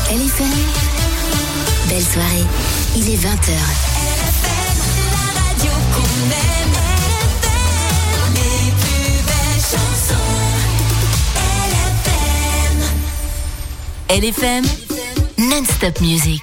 LFM, belle soirée, il est 20h. LFM, la radio qu'on aime. LFM, les plus belles chansons. LFM, non-stop music.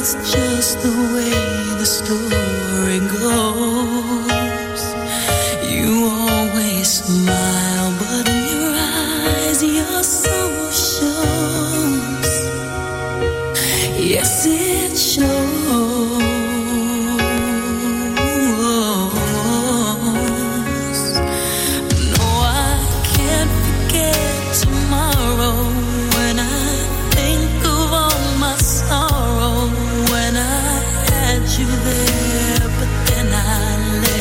just the way the story goes. You always smile, but in your eyes your soul shows. Yes, it shows. No, I can't forget tomorrow when I think of all my sorrow. When I had you there, but then I let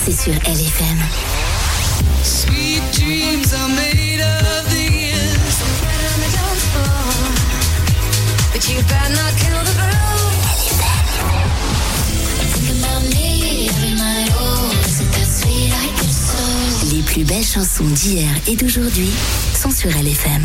c'est sur LFM. Sweet dreams are made of these. But you better not kill the groove. Think about me every night. Oh, isn't that sweet? I get so. Les plus belles chansons d'hier et d'aujourd'hui sont sur LFM.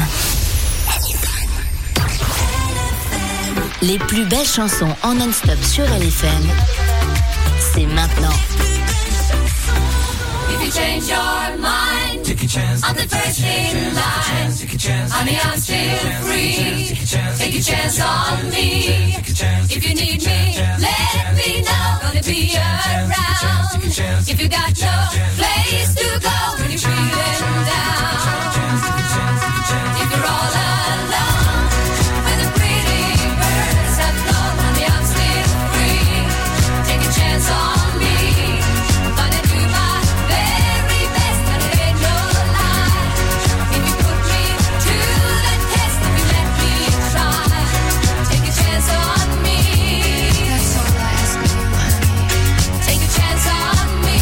Les plus belles chansons en non-stop sur LFM, c'est maintenant. If you change your mind, take a chance. I'm the first in line. Honey, I'm still free. Take a chance on me. If you need me, let me know. Gonna be around. If you got no place to go when you're feeling down. If you're all alone, when the pretty birds have flown, honey, I'm still free. Take a chance on me. Gonna do my very best, and it ain't no lie. If you put me to the test, if you let me try, take a chance on me. That's all I ask you, honey. Take a chance on me.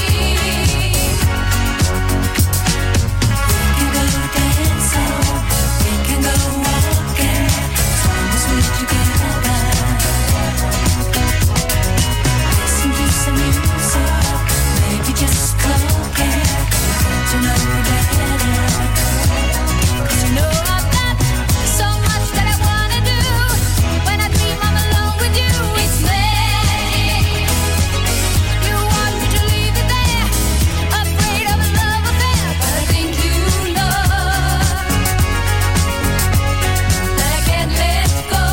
We can go dancing, we can go walking, as long as we're together. Listen to some music, maybe just talking, to know you better. 'Cause you know I've got so much that I wanna do. When I dream I'm alone with you, it's magic. You want me to leave it there, afraid of a love affair, but I think you know that I can't let go.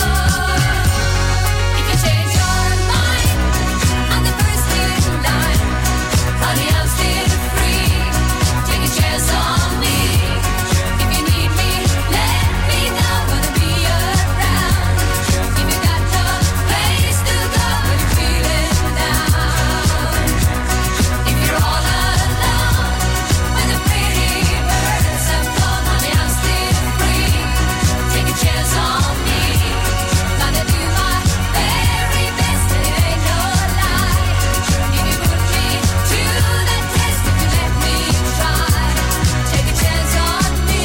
If you change your mind, I'm the first in line. Honey, I'm still free. Take a chance on me. If you need me, let me know. Gonna be around. If you got no place to go when you're feeling down. If you're all alone, when the pretty birds have flown, honey, I'm still free. Take a chance on me. Gonna do my very best, and it ain't no lie. If you put me to the test, if you let me try, take a chance on me.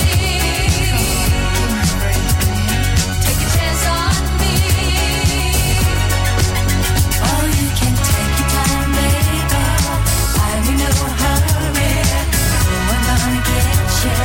Take a chance on me. Oh, you can take your time, baby. I'm in no hurry. Oh, I'm gonna get you.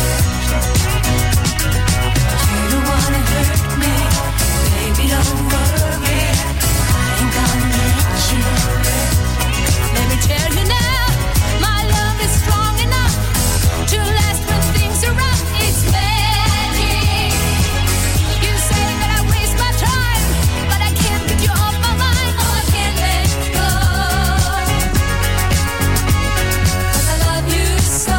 You don't wanna hurt me, baby, don't worry. I ain't gonna let you. Let me tell you now, my love is strong enough to last when things are rough. It's magic. You say that I waste my time, but I can't get you off my mind. Oh, I can't let go. 'Cause I love you so.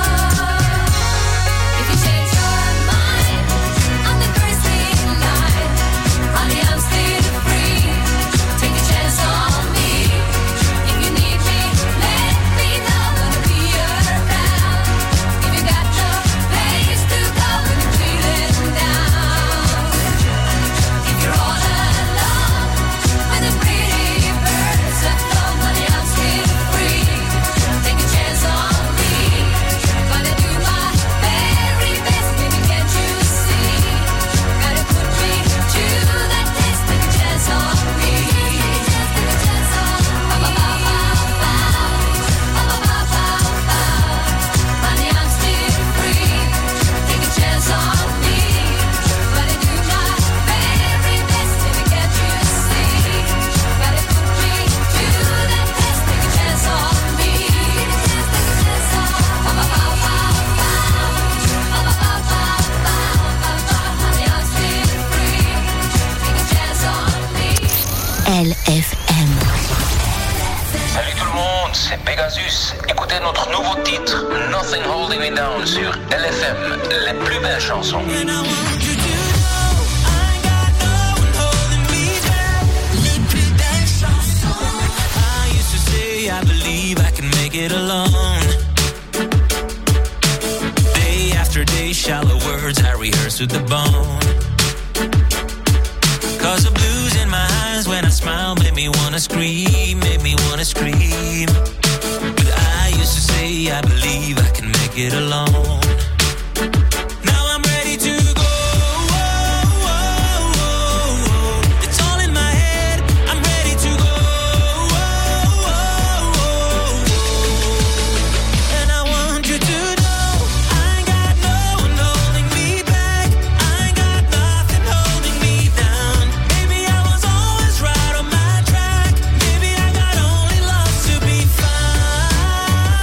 If you change your mind, I'm the first in line. Honey, I'm still free. Take a chance on me. If you need me, let me know. Gonna be around. If you got no place to go when you're feeling down. If you're all alone, when the pretty birds have flown, honey, I'm still free. Take a chance on me. Gonna do my very best, baby, can't you see? Gotta put me to the test. Take a chance on me. Take a chance on me. Honey, I'm still free. Take a chance on me. Gonna do my very best, baby, can't you see? Gotta put me to the test. Take a chance on me. Take a chance on me. Honey, I'm still free. Take a chance on me. LFM. Salut tout le monde, c'est Pegasus. Écoutez notre nouveau titre, Nothing Holding Me Down sur LFM, les plus belles chansons. Les plus belles chansons. I used to say I believe I can make it alone. Day after day, shallow words I rehearse with the bone. 'Cause the blues in my eyes when I smile made me wanna scream, made me wanna scream. see, I believe I can make it alone. Now I'm ready to go. It's all in my head. I'm ready to go. And I want you to know I ain't got no one holding me back. I ain't got nothing holding me down. Maybe I was always right on my track. Maybe I got only lost to be found.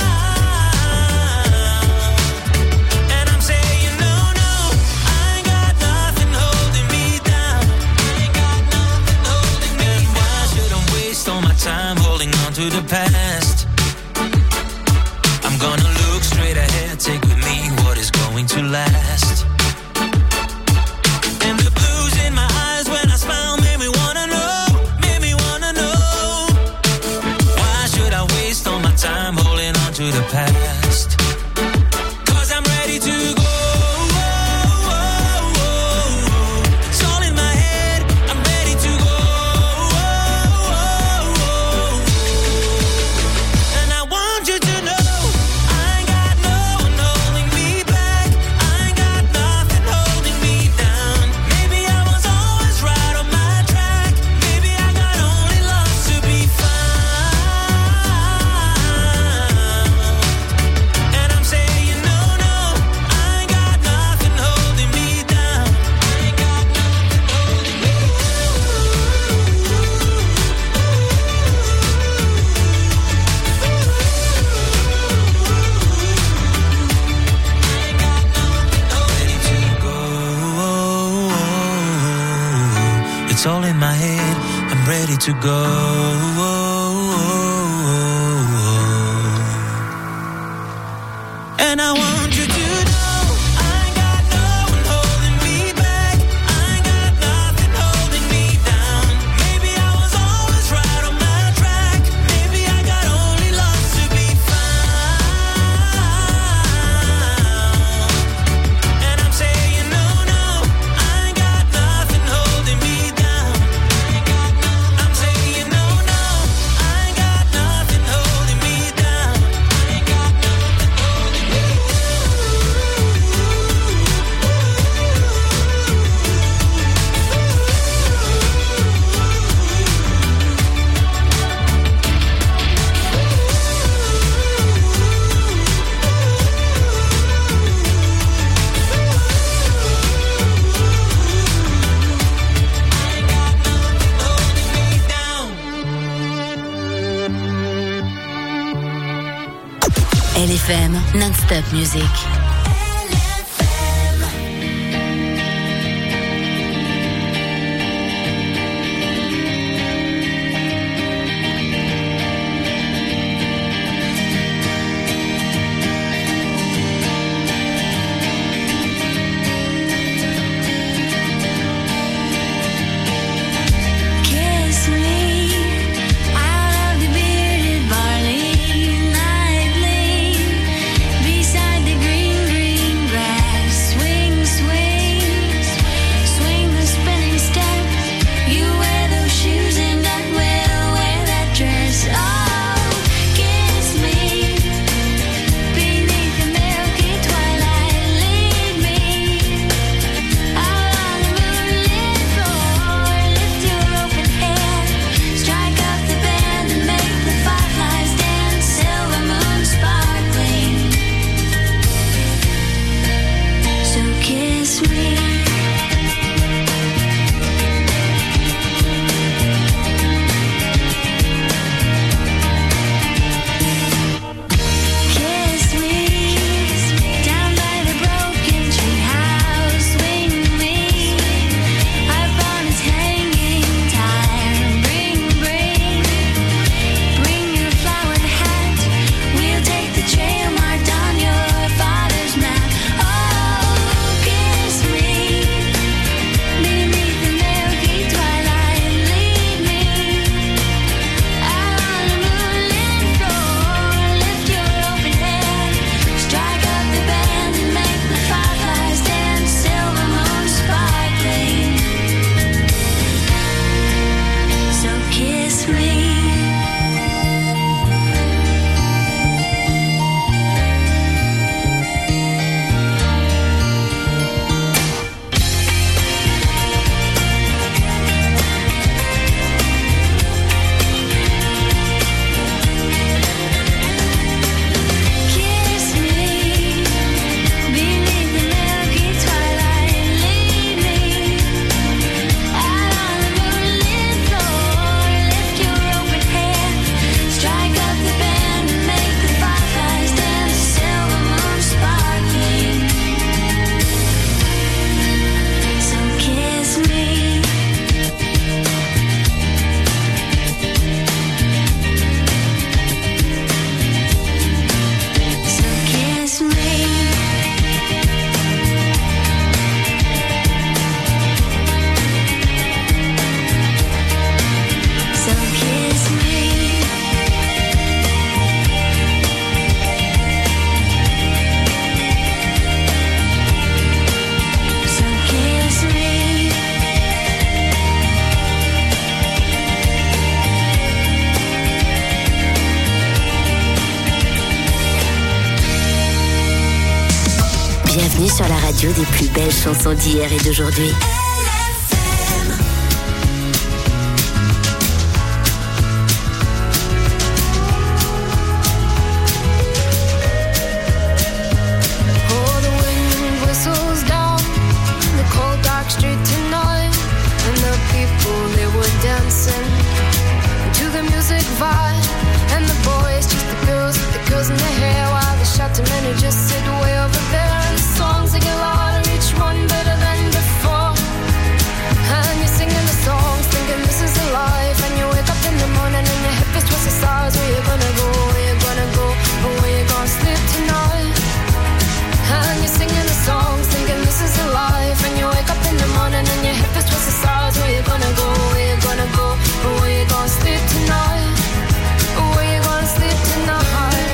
And I'm saying no, no, I ain't got nothing holding me down. I ain't got nothing holding me down. Why should I waste all my time holding on to the past? I'm gonna look straight ahead, take with me what is going to last. And the blues in my eyes when I smile made me wanna know, made me wanna know. Why should I waste all my time holding on to the past? 'Cause I'm ready to go. It's all in my head, I'm ready to go. And I want you to know I ain't got no one holding me back. I ain't got nothing holding me down. Maybe I was always right on my track. Maybe I got only lost to be found. And I'm saying no, no, I ain't got nothing holding me down. I ain't got nothing holding me ready to go. It's all in my head. I'm ready to go. And I want you to know I ain't got no one holding me back. I ain't got nothing holding me down. Maybe I was always right on my track. Maybe I got only lost to be found. And I'm saying no, no, I ain't got nothing holding me down. I'm saying no, no, I ain't got nothing holding me down. I ain't got nothing holding me down. LFM non-stop music. Kiss me out of the bearded barley nightly beside the green bienvenue sur la radio des plus belles chansons d'hier et d'aujourd'hui. Just sit way over there and the songs they get louder, each one better than before. And you're singing the songs, thinking this is a life. And you wake up in the morning and your hip is twisted sides. Where you gonna go, where you gonna go, or where you gonna sleep tonight? And you're singing the songs, thinking this is a life. And you wake up in the morning and your hip is twisted sides. Where you gonna go, where you gonna go, or where you gonna sleep tonight? Or where you gonna sleep tonight?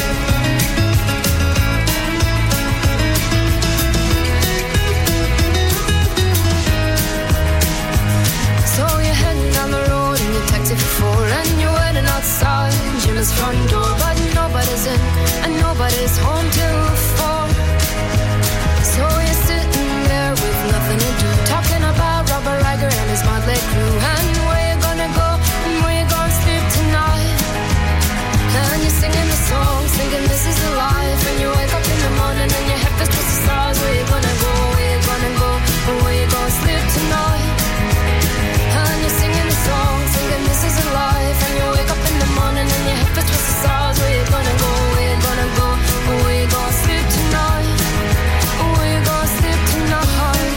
And you're waiting outside Jim's front door, but nobody's in and nobody's home till 4. So you're sitting there with nothing to do, talking about Robert Riger and his motley crew, and where you gonna go and where you gonna sleep tonight. And you're singing the songs, thinking this is the life. And you wake up in the morning and your head is twisted stars. Where you gonna go, where you gonna go, or where you gonna sleep tonight? And you're singing the songs, thinking this is a life. And you wake up in the morning and your hip is twisted stars. Where you gonna go, where you gonna go, or where you gonna sleep tonight? Or where you gonna sleep tonight?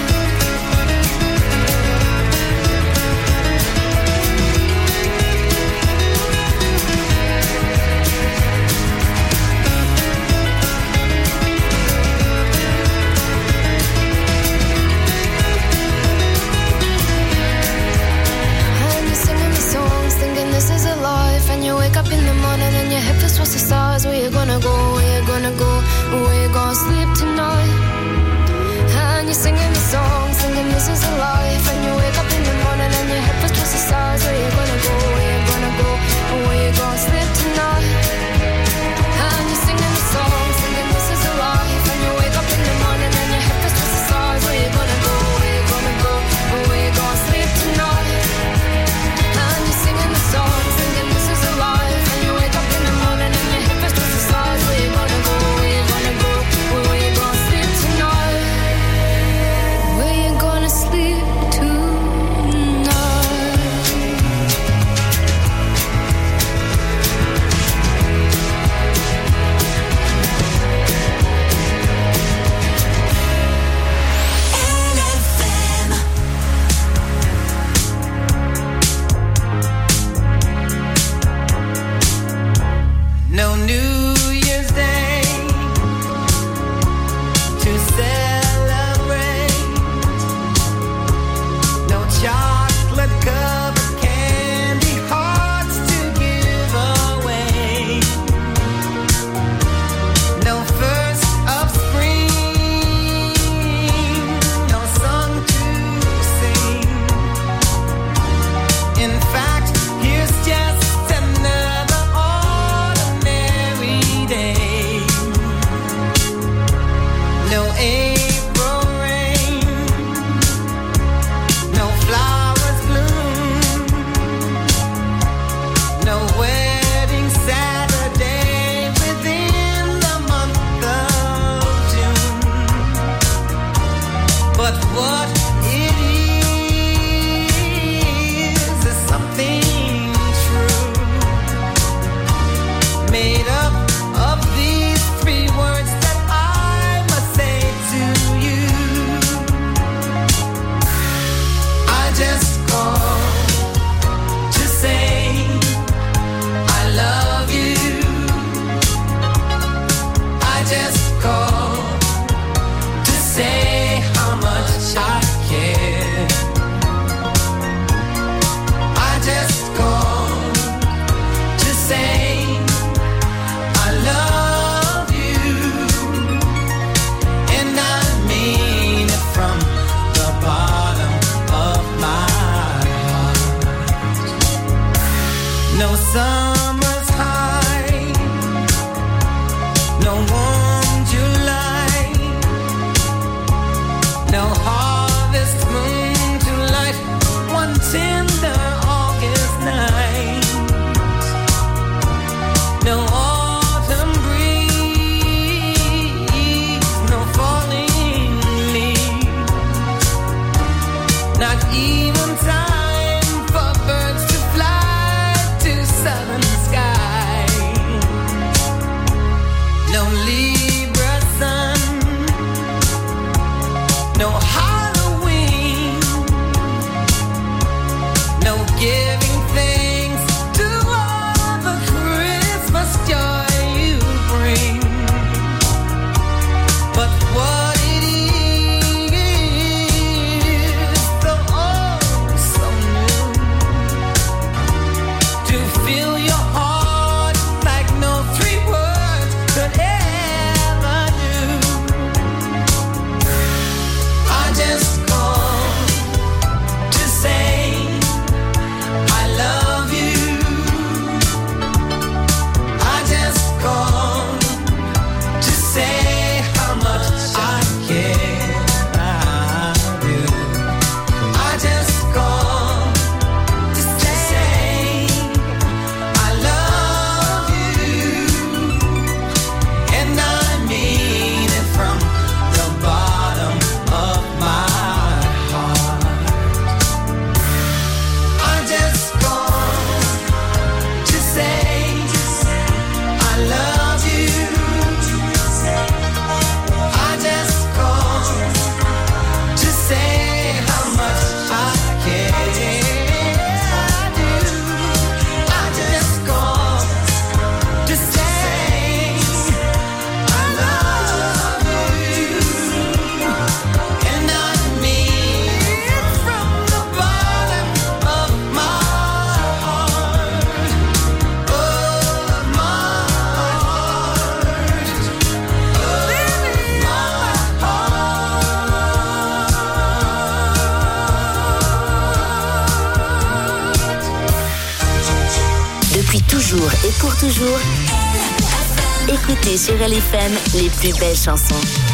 Thinking this is a life. And you wake up in the morning and your hip is twisted the stars. Where you gonna go, where you gonna go, where you gonna sleep tonight? And you're singing the songs, thinking this is a life. And you wake up in the morning and your hip is twisted the stars. Where you gonna go, where you gonna go, where you gonna sleep tonight? And you're singing the songs, thinking this is a life. And you wake up in the morning and your hip is twisted the stars. Where you gonna go, where you gonna go, where you gonna sleep tonight? And you're singing the songs, thinking this is a life. And you wake up in the morning and your hip is twisted the stars. Where you gonna go, where you gonna go, where you gonna sleep tonight? Where you gonna sleep tonight? No New Year's Day to celebrate. No chocolate covered candy hearts to give away. No first of spring, no song to sing. In fact, here's just another ordinary day. No April rain, no flowers bloom, no wedding Saturday within the month of June. But what it is something true, made up of these 3 words that I must say to you. I just called to say I love you. I just called to say how much I care. I just called to say I love you, and I mean it from the bottom of my heart. No summer's high, no warm July, tender August night. No autumn breeze, no falling leaves, not even time for birds to fly to southern skies. No Libra sun, no Halloween, no giving thanks to all the Christmas joy you bring. But what it is, so oh so new, to fill your heart like no three words could ever do. I just called to say I love you. I just called to say how much I care. I do. I just called to say I love you, and I mean it from the bottom of my heart. I just called to say I love you. I just called to say how much I care. I do. I just called to say I love you, and I mean it from the bottom of my heart, of my heart, Depuis toujours et pour toujours, écoutez sur LFM les plus belles chansons.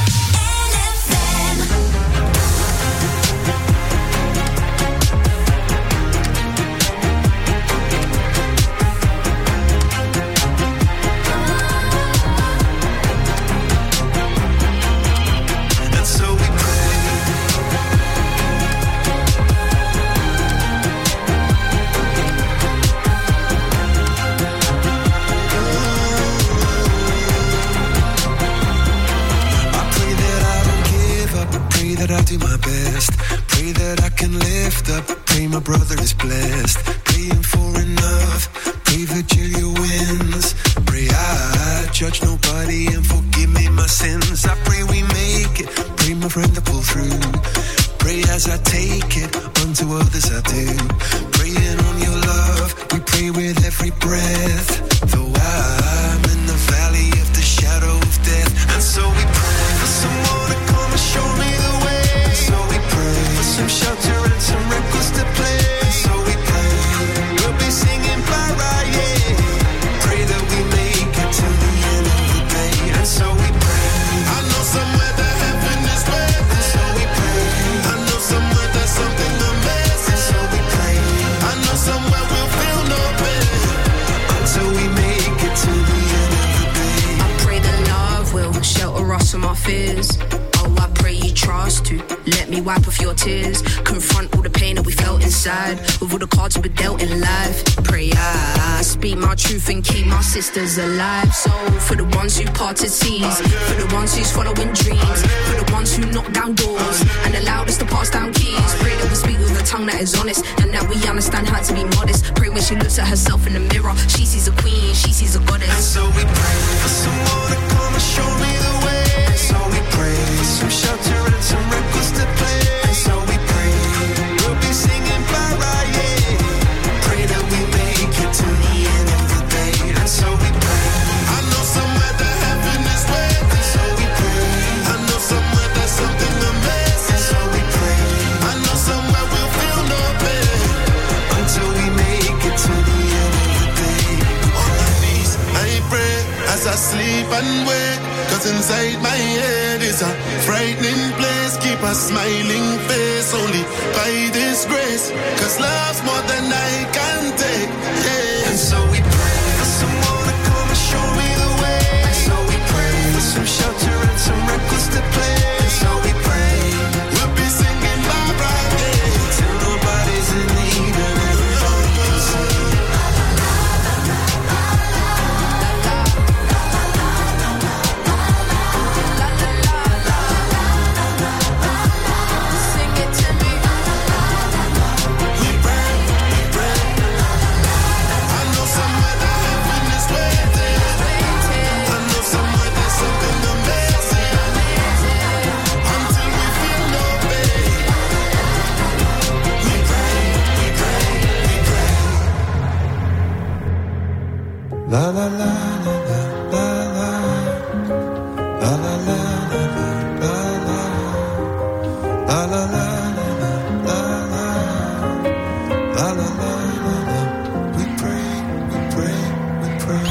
And so we pray that I do my best. Pray that I can lift up. Pray my brother is blessed. Praying for enough. Pray Virgilia wins. Pray I judge nobody and forgive me my sins. I pray we make it. Pray my friend to pull through. Pray as I take it. Unto others I do. Praying on your love. We pray with every breath. Though I'm in the valley of the shadow of death. And so we pray for someone to come and show me the way. And so we pray for some shelter and some records to play. And so we pray we'll be singing Barra, yeah. Pray that we make it to the end of the day. And so we pray. I know somewhere that heaven is waiting. And so we pray. I know somewhere there's something amazing. And so we pray. I know somewhere we'll feel no pain until we make it to the end of the day. I pray that love will shelter us from our fears. Oh, I pray you trust to let me wipe off your tears. Confront all the pain that we felt inside with all the cards we were dealt in life. Pray I speak my truth and keep my sisters alive. So for the ones who parted seas, for the ones who's following dreams, for the ones who knock down doors and allowed us to pass down keys. Pray that we speak with a tongue that is honest and that we understand how to be modest. Pray when she looks at herself in the mirror, she sees a queen, she sees a goddess. And so we pray for someone to come and show me the way. And so we pray for some shelter and some records to play. And so we pray we'll be singing Barra, yeah. Pray that we make it to the end of the day. And so we pray. I know somewhere that heaven is waiting. And so we pray. I know somewhere there's something amazing. And so we pray. I know somewhere we'll feel no pain until we make it to the end of the day. On my knees, I pray as I sleep and wake. 'cause inside my head is a frightening place. Keep a smiling face only by this grace, 'cause love's more than I can take, yeah. And so we pray for someone to come and show me the way. And so we pray for some shelter and some records to play. And so we pray we'll be singing Barbara Day till nobody's in need and everybody can sing. La la la la la la la la la la la la la la la la. We pray, we pray, we pray.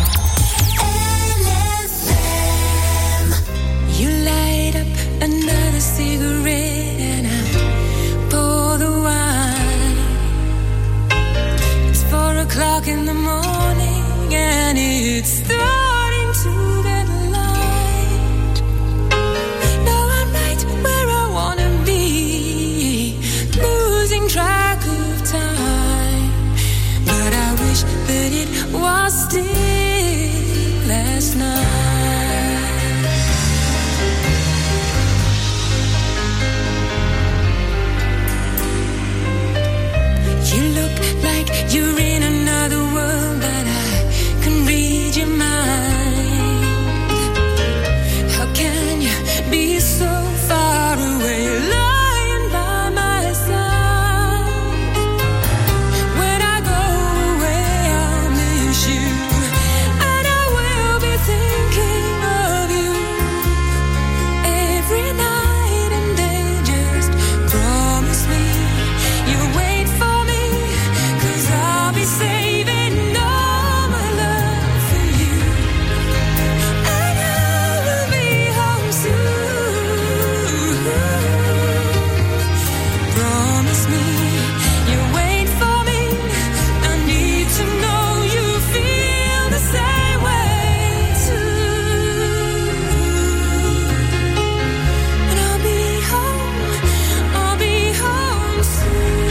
LFM. You light up another cigarette and I pour the wine. It's 4 o'clock in the morning and it's starting to get light. Now I'm right where I wanna be, losing track of time. But I wish that it was still last night. You look like you're in another world, but I can read your mind. How can you be so far away, lying by my side? When I go away, I'll miss you, and I will be thinking of you every night and day. Just promise me you'll wait for me, 'cause I'll be saving all my love for you, and I will be home soon. Promise me you'll wait for me. I need to know you feel the same way too. And I'll be home soon.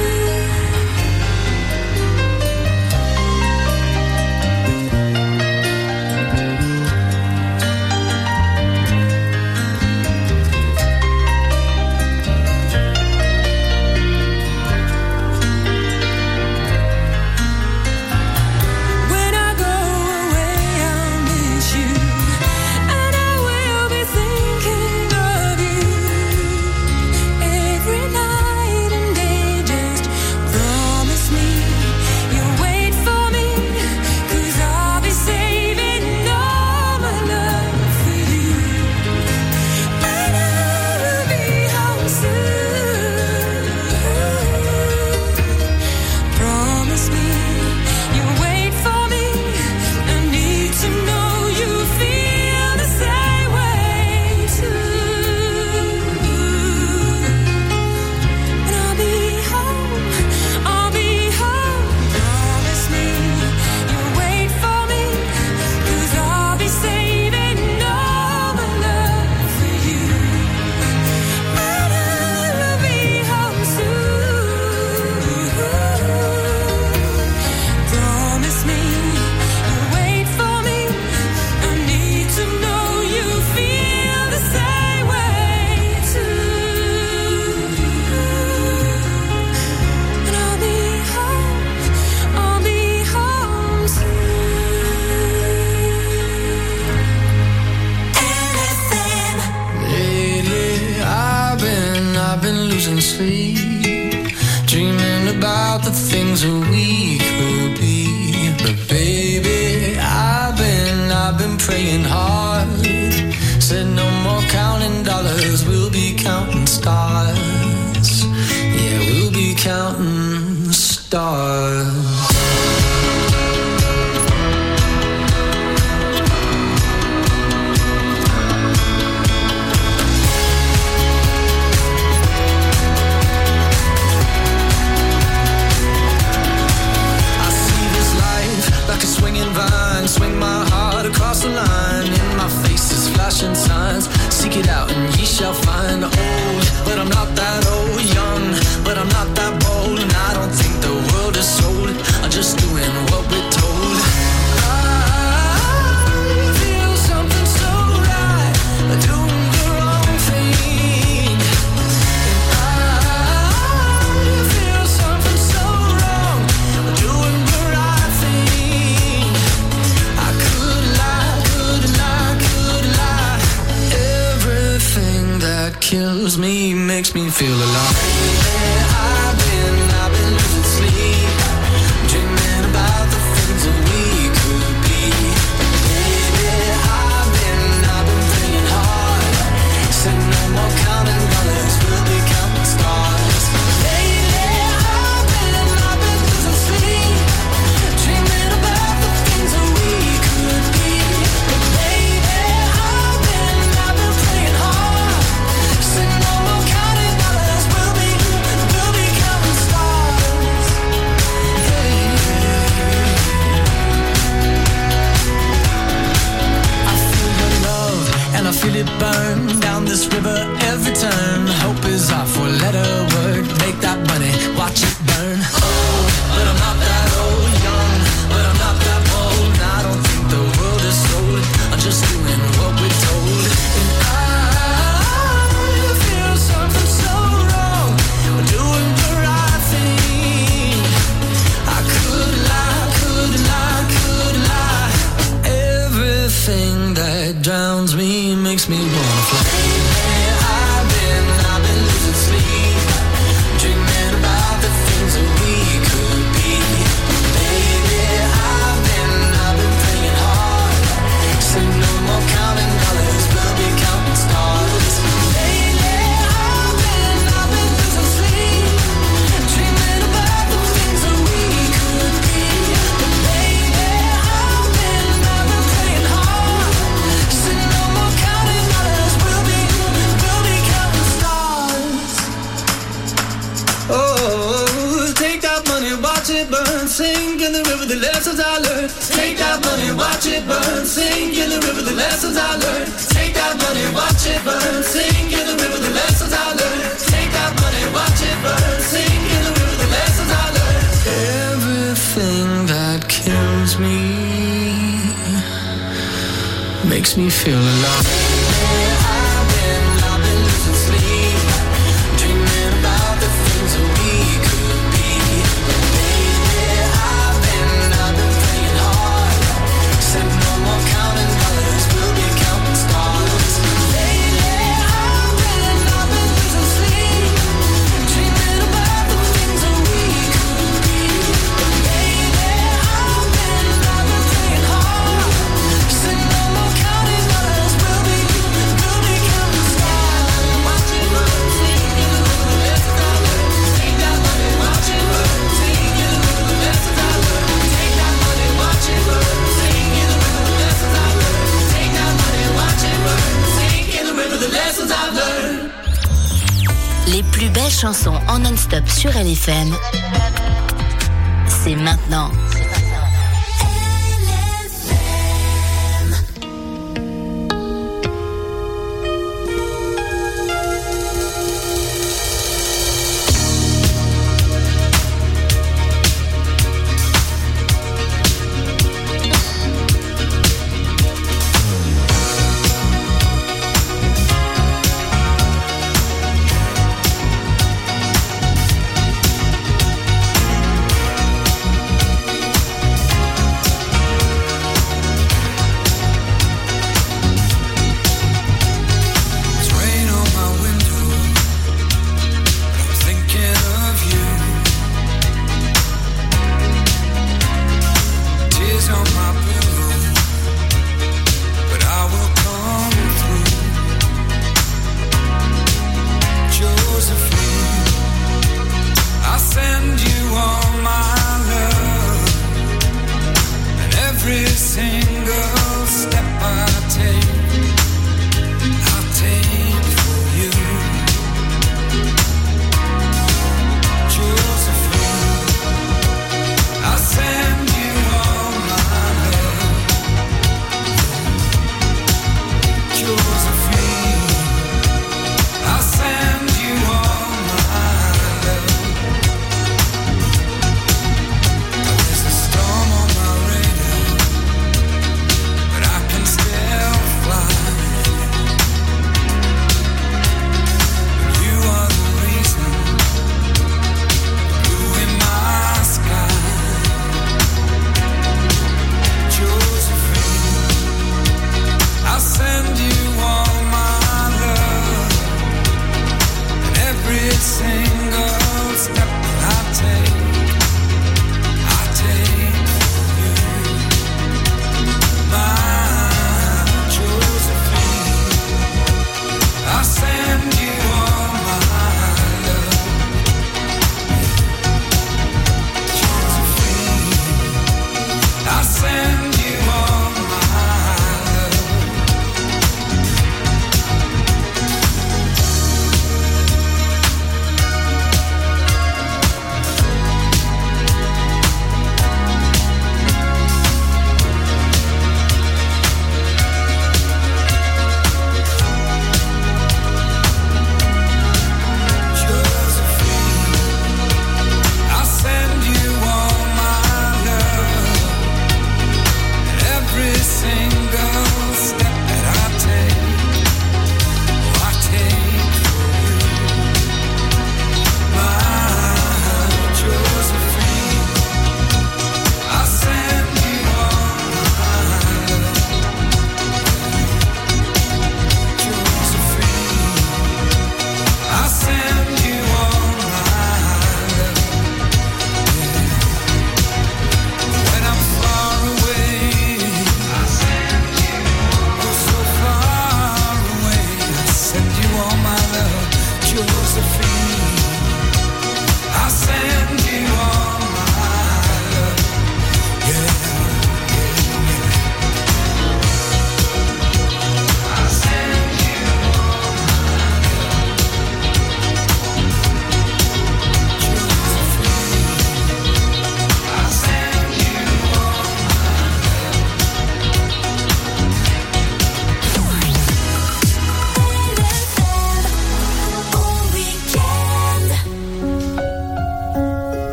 When I go away, I'll miss you, and I will be thinking of you every night and day. Just promise me you'll wait for me, 'cause I'll be saving all my love for you, and I will be home soon. Promise me you'll wait for me. I need to know you feel the same way too. And I'll be home. Promise me you'll wait for me, 'cause I'll be saving all my love for you, and I will be home soon. Promise me you'll wait for me. I need to know you feel the same way too. And I'll be home soon. LFM. Lately, I've been losing sleep, dreaming about the things that we could be. But baby, I've been praying hard. Said no more counting dollars, we'll be counting stars. Yeah, we'll be counting stars. feel alive. I've been losing sleep, dreaming about the things that we could be. Baby, I've been praying hard, said no more counting dollars, we'll be counting stars. Lately, I've been losing sleep, dreaming about the things that we could be. Baby, I've been praying hard, said no more counting dollars, we'll be counting stars. I feel the love and I feel it burn down this river every turn. Hope is our four-letter word. Make that money, watch it burn. Oh, but I'm not that old, young, but I'm not that bold. I don't think the world is sold. I'm just doing what we're told. And I feel something so wrong. We're doing the right thing. I could lie. Everything that drowns me makes me wanna fly. I've been losing sleep, dreaming about the things that we could be. Baby, I've been praying hard, said no more counting dollars, we'll be counting stars. Lately, I've been losing sleep, dreaming about the things that we could be. Baby, I've been praying hard, said no more counting dollars, we'll be counting stars. Oh, take that money, watch it burn, sink in the river, the lessons I learned. Take that money, watch it burn, sink in the river, the lessons I learned. Take that money, watch it burn, sink in the river, the lessons I learned. Take that money, watch it burn, sink in the river, the lessons I learned. Everything that kills me makes me feel alive. I've been losing sleep, dreaming about the things that we could be. Baby, I've been praying hard, said no more counting dollars, we'll be counting stars. Lately, I've been losing sleep, dreaming about the things that we could be. Baby, I've been praying hard, said no more counting dollars, we'll be counting stars. Watch it burn, sink in the river, the lessons I learned. Take that money, watch it burn, sink in the river, the lessons I learned. Take that money, watch it burn, sink in the river, the lessons I learned. Take that money, watch it burn, sink in the river, the lessons I've learned. Les plus belles chansons en non-stop sur LFM, c'est maintenant.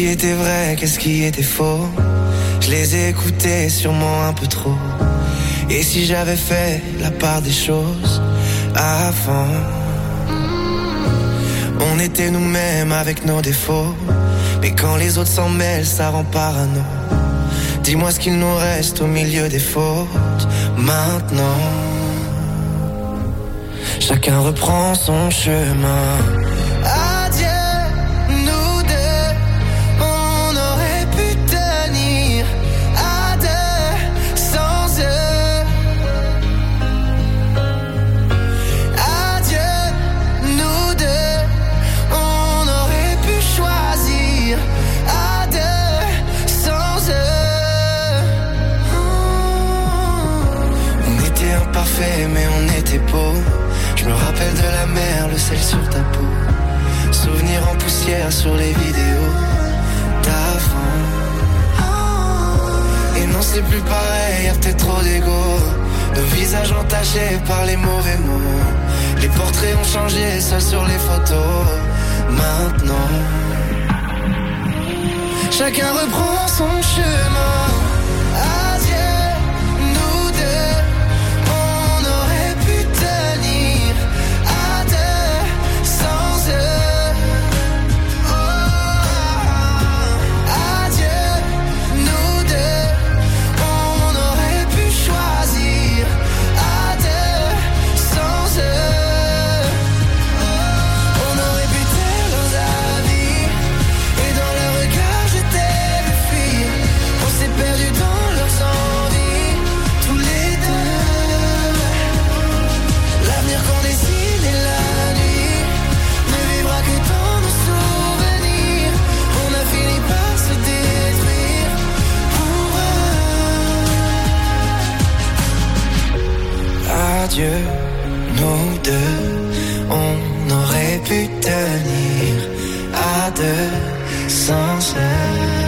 qui était vrai, qu'est-ce qui était faux? Je les ai écoutés sûrement un peu trop. Et si j'avais fait la part des choses avant, on était nous-mêmes avec nos défauts. Mais quand les autres s'en mêlent, ça rend parano. Dis-moi ce qu'il nous reste au milieu des fautes. Maintenant, chacun reprend son chemin. Mais on était beau. Je me rappelle de la mer, le sel sur ta peau. Souvenirs en poussière sur les vidéos d'avant. Et non, c'est plus pareil, y'a peut-être trop d'ego. Nos visages entachés par les mauvais mots. Les portraits ont changé, seuls sur les photos. Maintenant, chacun reprend son chemin. Adieu, nous deux, on aurait pu tenir à deux sans elle.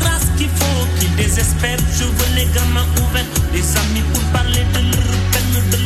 Je veux les gamins ouverts, les amis pour parler de leur peine, de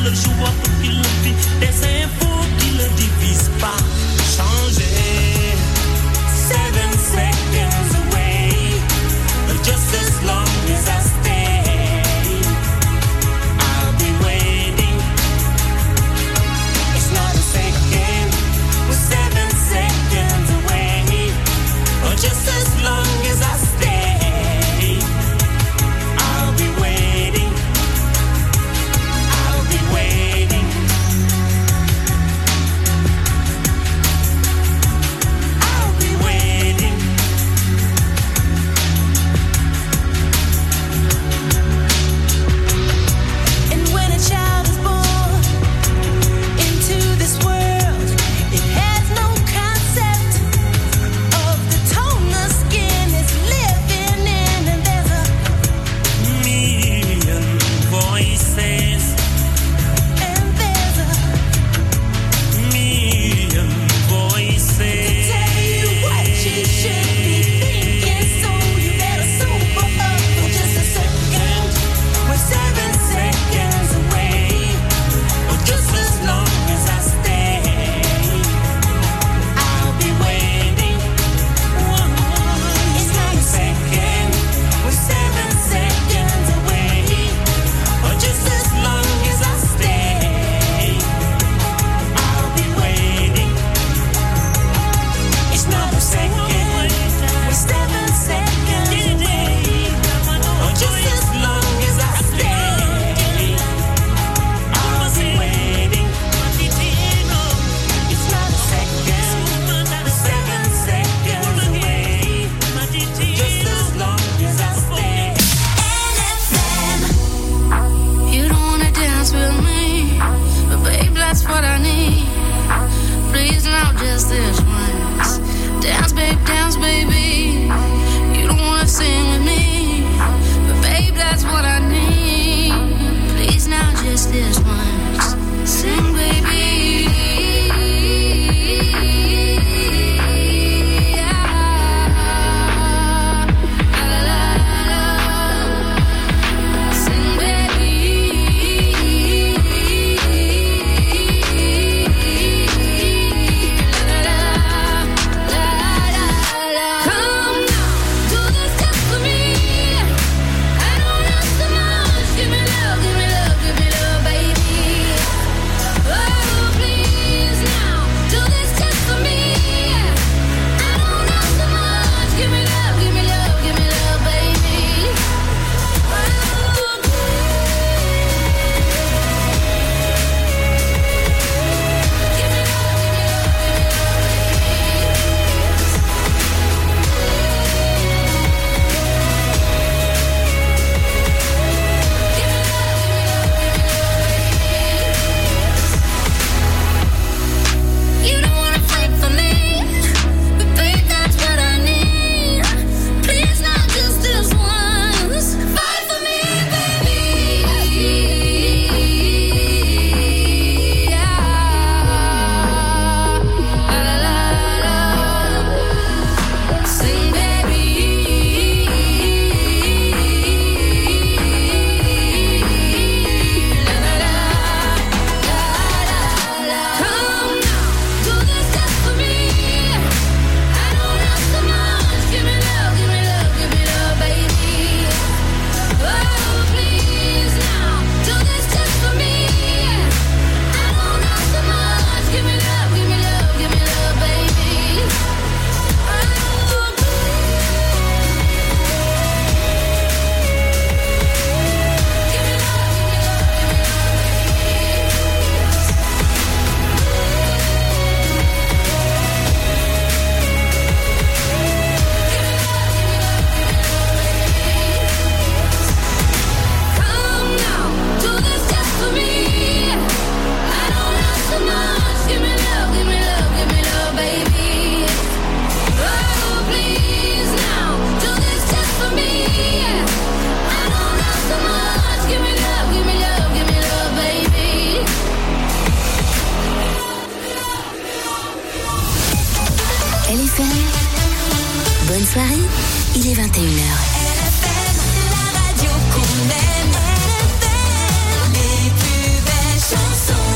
LFM. Bonne soirée, il est 21h. LFM, la radio qu'on aime. LFM, les plus belles chansons.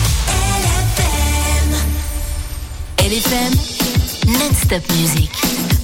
LFM. LFM, non-stop music.